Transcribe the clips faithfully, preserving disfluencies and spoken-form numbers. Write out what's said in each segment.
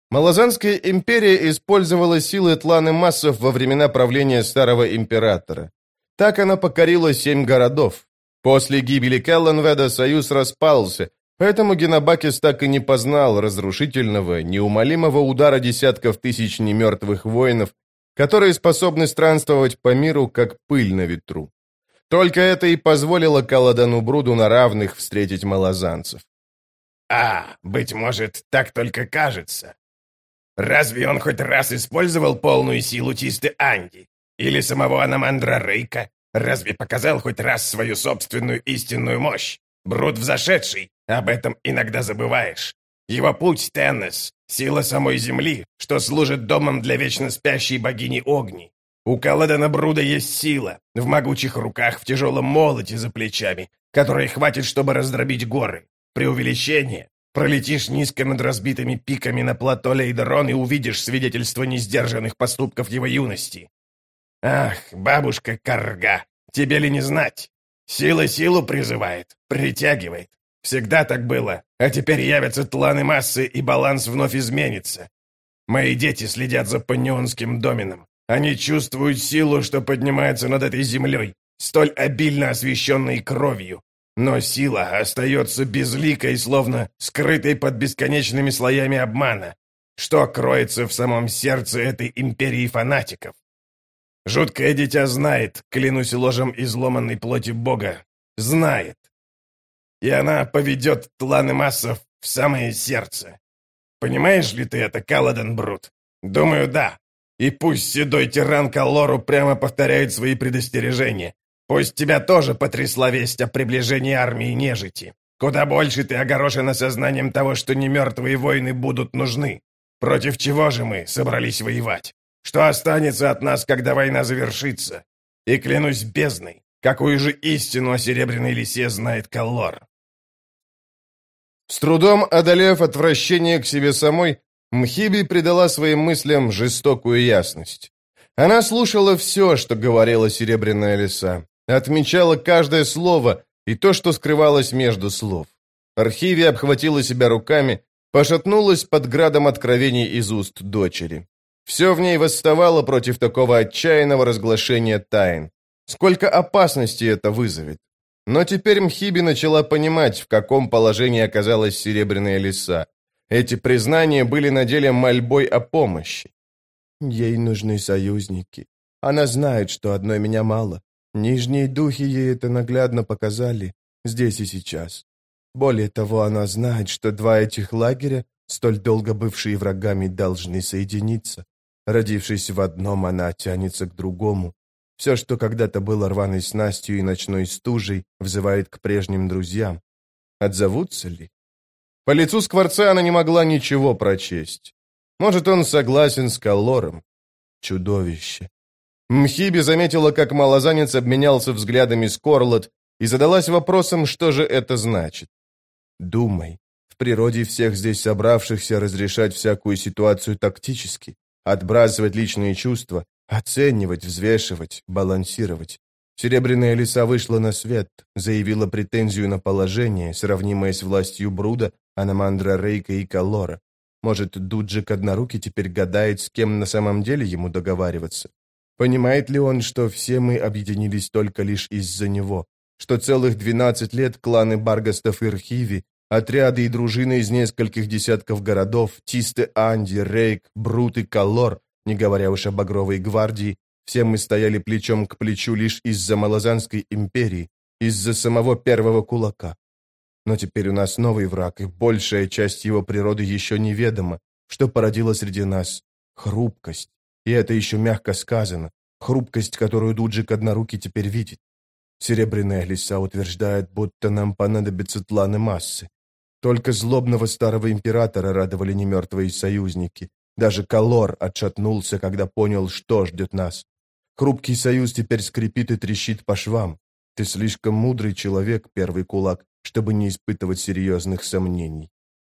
Малазанская империя использовала силы тланы массов во времена правления старого императора. Так она покорила семь городов. После гибели Келленведа союз распался, поэтому Геннабакис так и не познал разрушительного, неумолимого удара десятков тысяч немертвых воинов, которые способны странствовать по миру, как пыль на ветру. Только это и позволило Каладану Бруду на равных встретить малазанцев. А, быть может, так только кажется. Разве он хоть раз использовал полную силу Тисты Анди? Или самого Анамандра Рейка? Разве показал хоть раз свою собственную истинную мощь? Брут взошедший, об этом иногда забываешь. Его путь — Теннес, сила самой земли, что служит домом для вечно спящей богини Огни. У Каладана Бруда есть сила, в могучих руках, в тяжелом молоте за плечами, которой хватит, чтобы раздробить горы. Преувеличение. Пролетишь низко над разбитыми пиками на плато Лейдерон и увидишь свидетельство несдержанных поступков его юности. Ах, бабушка Карга, тебе ли не знать? Сила силу призывает, притягивает. Всегда так было, а теперь явятся тланы массы, и баланс вновь изменится. Мои дети следят за панионским доменом. Они чувствуют силу, что поднимается над этой землей, столь обильно освещенной кровью. Но сила остается безликой, словно скрытой под бесконечными слоями обмана. Что кроется в самом сердце этой империи фанатиков? Жуткое дитя знает, клянусь ложем изломанной плоти Бога, знает. И она поведет тланы массов в самое сердце. Понимаешь ли ты это, Каладан Брут? Думаю, да. И пусть седой тиран Каллору прямо повторяет свои предостережения. Пусть тебя тоже потрясла весть о приближении армии нежити. Куда больше ты огорошена сознанием того, что немертвые войны будут нужны. Против чего же мы собрались воевать? Что останется от нас, когда война завершится? И клянусь бездной, какую же истину о Серебряной Лисе знает Каллор. С трудом одолев отвращение к себе самой, Мхиби придала своим мыслям жестокую ясность. Она слушала все, что говорила Серебряная Лиса, отмечала каждое слово и то, что скрывалось между слов. Архиви обхватила себя руками, пошатнулась под градом откровений из уст дочери. Все в ней восставало против такого отчаянного разглашения тайн. Сколько опасностей это вызовет. Но теперь Мхиби начала понимать, в каком положении оказалась Серебряная Лиса. Эти признания были на деле мольбой о помощи. Ей нужны союзники. Она знает, что одной меня мало. Нижние духи ей это наглядно показали, здесь и сейчас. Более того, она знает, что два этих лагеря, столь долго бывшие врагами, должны соединиться. Родившись в одном, она тянется к другому. Все, что когда-то было рваной снастью и ночной стужей, взывает к прежним друзьям. Отзовутся ли? По лицу Скворца она не могла ничего прочесть. Может, он согласен с Каллором. Чудовище. Мхиби заметила, как малозанец обменялся взглядами с Корлот и задалась вопросом, что же это значит. Думай, в природе всех здесь собравшихся разрешать всякую ситуацию тактически, отбрасывать личные чувства, оценивать, взвешивать, балансировать. Серебряная Лиса вышла на свет, заявила претензию на положение, сравнимое с властью Бруда, Анамандра Рейка и Каллора. Может, Дуджик Однорукий теперь гадает, с кем на самом деле ему договариваться? Понимает ли он, что все мы объединились только лишь из-за него? Что целых двенадцать лет кланы Баргастов и Рхиви, отряды и дружины из нескольких десятков городов, Тисты Анди, Рейк, Брут и Каллор, не говоря уж о Багровой гвардии, все мы стояли плечом к плечу лишь из-за Малазанской империи, из-за самого первого кулака. Но теперь у нас новый враг, и большая часть его природы еще неведома, что породило среди нас хрупкость. И это еще мягко сказано, хрупкость, которую Дуджик Однорукий теперь видит. Серебряная Лиса утверждает, будто нам понадобятся тланы массы. Только злобного старого императора радовали немертвые союзники. Даже Каллор отшатнулся, когда понял, что ждет нас. Хрупкий союз теперь скрипит и трещит по швам. Ты слишком мудрый человек, первый кулак, чтобы не испытывать серьезных сомнений.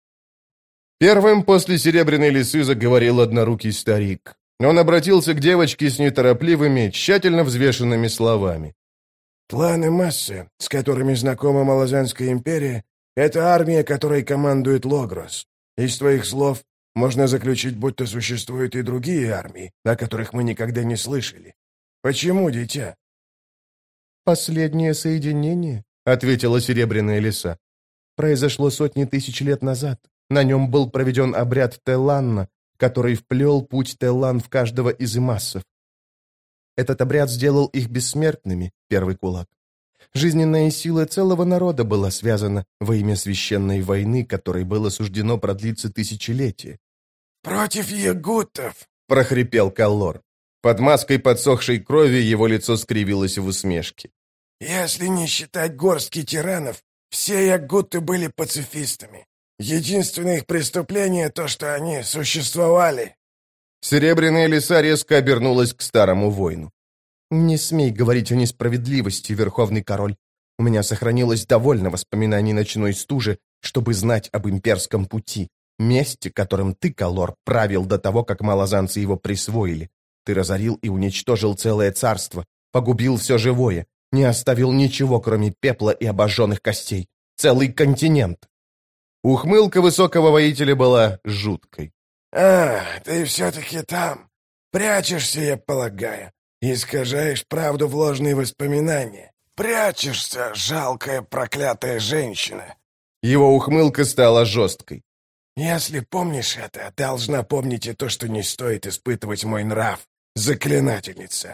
Первым после Серебряной Лисы заговорил однорукий старик. Он обратился к девочке с неторопливыми, тщательно взвешенными словами. «Планы массы, с которыми знакома Малазанская империя, это армия, которой командует Логрос. Из твоих слов Можно заключить, будто существуют и другие армии, о которых мы никогда не слышали. Почему, дитя?» «Последнее соединение», — ответила Серебряная Лиса, — «произошло сотни тысяч лет назад. На нем был проведен обряд Телланна, который вплел путь Теллан в каждого из имассов. Этот обряд сделал их бессмертными, первый кулак. Жизненная сила целого народа была связана во имя священной войны, которой было суждено продлиться тысячелетия. «Против ягутов!» — прохрипел Каллор. Под маской подсохшей крови его лицо скривилось в усмешке. «Если не считать горстки тиранов, все ягуты были пацифистами. Единственное их преступление — то, что они существовали». Серебряная Лиса резко обернулась к старому воину. «Не смей говорить о несправедливости, Верховный Король. У меня сохранилось довольно воспоминаний ночной стужи, чтобы знать об имперском пути, месте, которым ты, Каллор, правил до того, как малозанцы его присвоили. Ты разорил и уничтожил целое царство, погубил все живое, не оставил ничего, кроме пепла и обожженных костей. Целый континент». Ухмылка высокого воителя была жуткой. «А, ты все-таки там. Прячешься, я полагаю. Искажаешь правду в ложные воспоминания. Прячешься, жалкая проклятая женщина». Его ухмылка стала жесткой. «Если помнишь это, должна помнить и то, что не стоит испытывать мой нрав, заклинательница».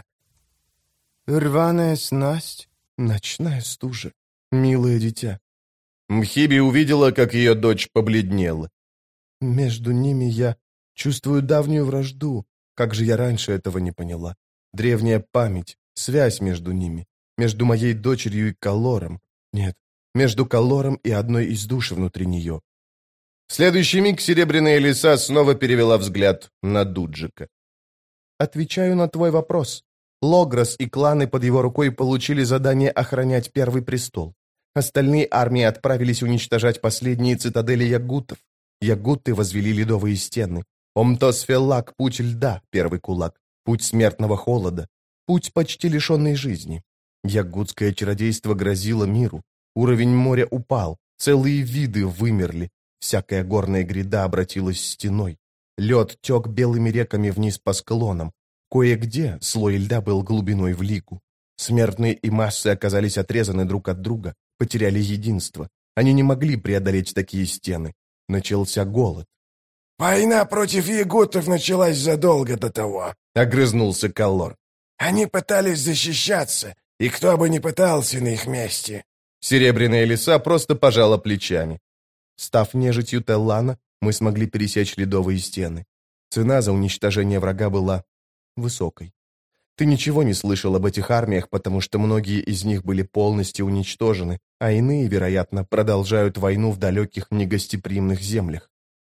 «Рваная снасть, ночная стужа, милое дитя». Мхиби увидела, как ее дочь побледнела. «Между ними я чувствую давнюю вражду. Как же я раньше этого не поняла? Древняя память, связь между ними, между моей дочерью и Каллором. Нет, между Каллором и одной из душ внутри нее». В следующий миг Серебряная Лиса снова перевела взгляд на Дуджика. «Отвечаю на твой вопрос. Логрос и кланы под его рукой получили задание охранять Первый престол. Остальные армии отправились уничтожать последние цитадели ягутов. Ягуты возвели ледовые стены. Омтосфеллак — путь льда, первый кулак, путь смертного холода, путь почти лишенной жизни. Ягутское чародейство грозило миру. Уровень моря упал, целые виды вымерли. Всякая горная гряда обратилась стеной. Лед тек белыми реками вниз по склонам. Кое-где слой льда был глубиной в лигу. Смертные и массы оказались отрезаны друг от друга, потеряли единство. Они не могли преодолеть такие стены. Начался голод. «Война против ягутов началась задолго до того», — огрызнулся Каллор. «Они пытались защищаться, и кто бы ни пытался на их месте». Серебряная Лиса просто пожала плечами. Став нежитью Теллана, мы смогли пересечь ледовые стены. Цена за уничтожение врага была высокой. Ты ничего не слышал об этих армиях, потому что многие из них были полностью уничтожены, а иные, вероятно, продолжают войну в далеких негостеприимных землях.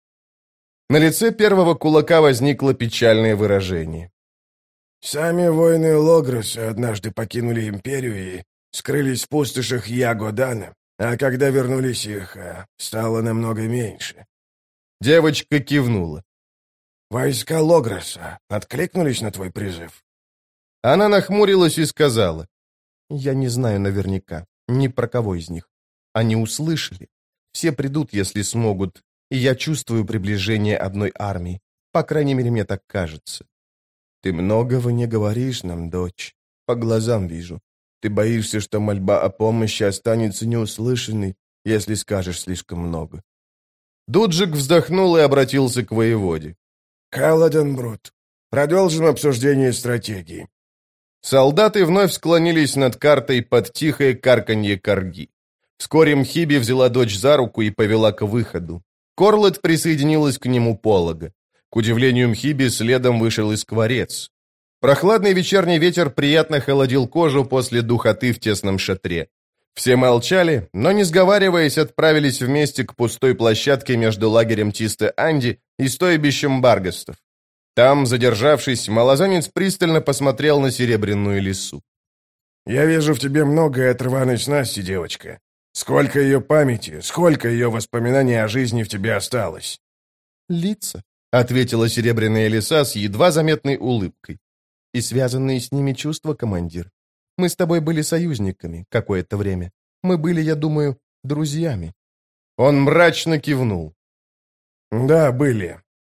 На лице первого кулака возникло печальное выражение. «Сами воины Логроса однажды покинули империю и скрылись в пустошах Ягодана, а когда вернулись, их стало намного меньше». Девочка кивнула. «Войска Логроса откликнулись на твой призыв?» Она нахмурилась и сказала: «Я не знаю наверняка, ни про кого из них. Они услышали. Все придут, если смогут, и я чувствую приближение одной армии. По крайней мере, мне так кажется». «Ты многого не говоришь нам, дочь. По глазам вижу. Ты боишься, что мольба о помощи останется неуслышанной, если скажешь слишком много». Дуджик вздохнул и обратился к воеводе. «Каладенбрут, продолжим обсуждение стратегии». Солдаты вновь склонились над картой под тихое карканье корги. Вскоре Мхиби взяла дочь за руку и повела к выходу. Корлет присоединилась к нему полого. К удивлению Мхиби, следом вышел и скворец. Прохладный вечерний ветер приятно холодил кожу после духоты в тесном шатре. Все молчали, но, не сговариваясь, отправились вместе к пустой площадке между лагерем Тисте-Анди и стойбищем Баргастов. Там, задержавшись, малозанец пристально посмотрел на Серебряную Лису. «Я вижу в тебе многое от рваной снасти, девочка. Сколько ее памяти, сколько ее воспоминаний о жизни в тебе осталось?» «Лица», — ответила Серебряная Лиса с едва заметной улыбкой. «И связанные с ними чувства, командир. Мы с тобой были союзниками какое-то время. Мы были, я думаю, друзьями». Он мрачно кивнул. «Да, были.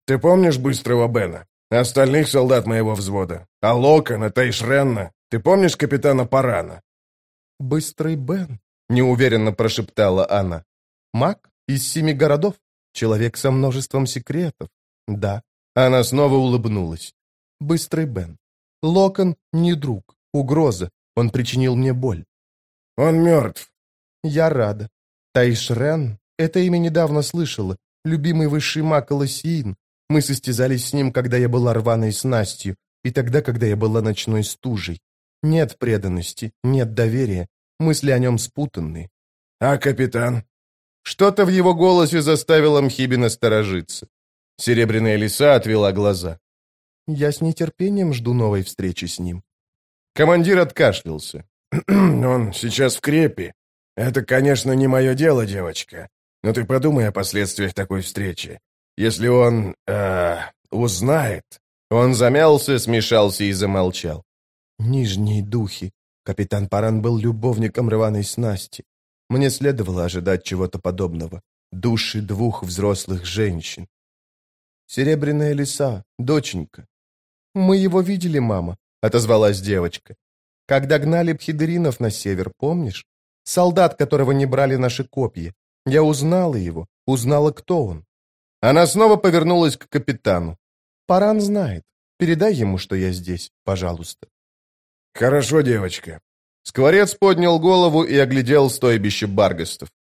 Ты помнишь Быстрого Бена? Остальных солдат моего взвода? А Локона, Тайшренна? Ты помнишь капитана Парана?» «Быстрый Бен», — неуверенно прошептала она. «Маг из семи городов? Человек со множеством секретов?» «Да». Она снова улыбнулась. «Быстрый Бен. Локон не друг, угроза. Он причинил мне боль». «Он мертв». «Я рада. Тайшрен, это имя недавно слышала. Любимый высший маг Лосиин. Мы состязались с ним, когда я была рваной снастью, и тогда, когда я была ночной стужей. Нет преданности, нет доверия. Мысли о нем спутанные». «А капитан?» Что-то в его голосе заставило Мхиби насторожиться. Серебряная лиса отвела глаза. «Я с нетерпением жду новой встречи с ним». Командир откашлялся. «Он сейчас в крепе. Это, конечно, не мое дело, девочка. Но ты подумай о последствиях такой встречи. Если он... Э, узнает...» Он замялся, смешался и замолчал. «Нижние духи. Капитан Паран был любовником рваной снасти. Мне следовало ожидать чего-то подобного. Души двух взрослых женщин. Серебряная лиса, доченька». «Мы его видели, мама», — отозвалась девочка. «Когда гнали пхидеринов на север, помнишь? Солдат, которого не брали наши копья. Я узнала его, узнала, кто он». Она снова повернулась к капитану. «Паран знает. Передай ему, что я здесь, пожалуйста». «Хорошо, девочка». Скворец поднял голову и оглядел стойбище баргастов.